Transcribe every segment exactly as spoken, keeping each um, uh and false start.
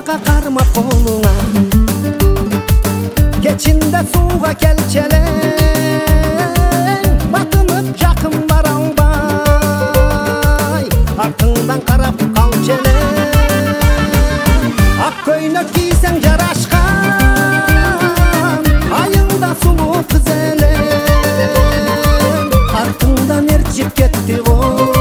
Бака карма колуңа, кечинде сууга келчелең, батынып жакын бара албай, артыңдан карап калчелең. Ак көйнөк кийсең жарашкан, айылда сулуу кыз элең, артыңдан эрчип кетти го.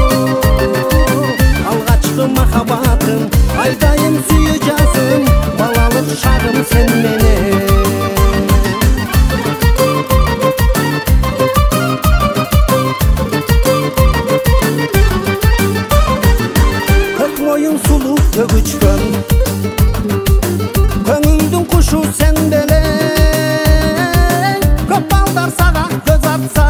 Алгачкы махаббатым, айдайым сүйүү жазым, балалык шагым сен менен. Көк моюн сулуу төгүчкөн, көңүлдүн кушу сен белең. Көп балдар сага көз атса,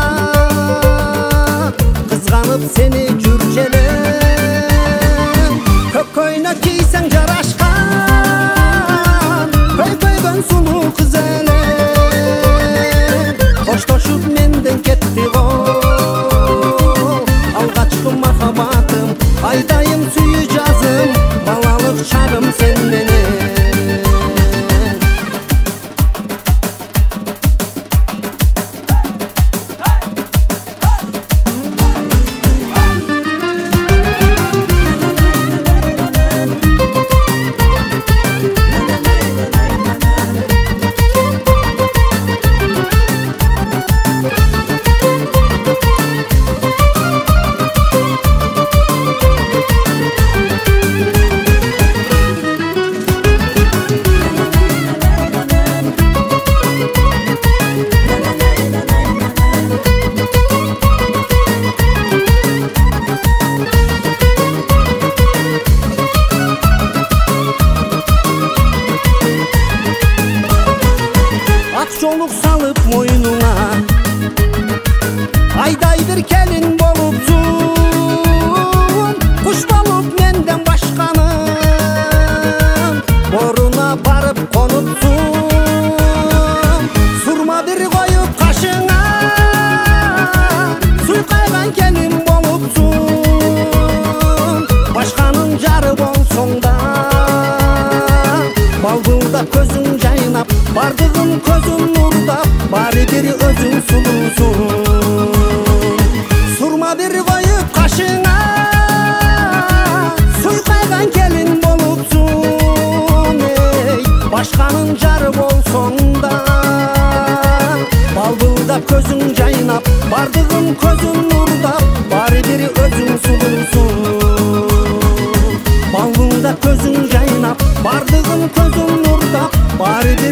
кызганып сени жүрчелең. Көк көйнөк кийсең жарашкан, көйкөйгөн сулуу кыз элең, коштошуп менден кетти го. Алгачкы махаббатым, айдайым сүйүү жазым, балалык шагым сен менен. Жолук салып мойнуңа, айдай бир келин болупсуң, куш болуп менден башканын, боруна барып конупсуң. Сурма бир коюп кашыңа, суйкайган келин болупсуң, башканын жары болсоң да, балбылдап көзүң жайнап, бардыгын көзүң нурдап, баары бир өзүң сулуусуң. Сурма бир коюп кашыңа, суйкайган келин болупсуң, эй, башканын жары болсоң да, балбылдап көзүң жайнап, бардыгын көзүң нурдап, баары бир өзүң сулуусуң. Балбылдап көзүң жайнап, бардыгын көзүң нурдап, баары